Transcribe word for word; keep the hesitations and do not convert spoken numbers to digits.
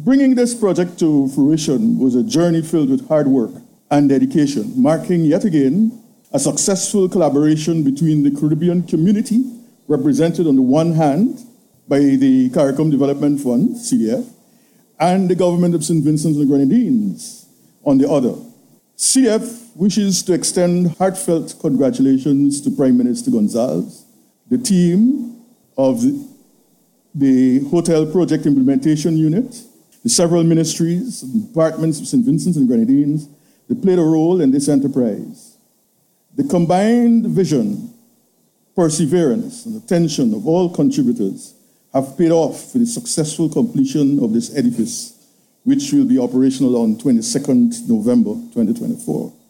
Bringing this project to fruition was a journey filled with hard work and dedication, marking yet again a successful collaboration between the Caribbean community, represented on the one hand by the CARICOM Development Fund, C D F, and the government of Saint Vincent and the Grenadines on the other. C D F wishes to extend heartfelt congratulations to Prime Minister Gonzalez, the team of the, the Hotel Project Implementation Unit, the several ministries and departments of Saint Vincent and Grenadines that played a role in this enterprise. The combined vision, perseverance, and attention of all contributors have paid off for the successful completion of this edifice, which will be operational on twenty-second November twenty twenty-four.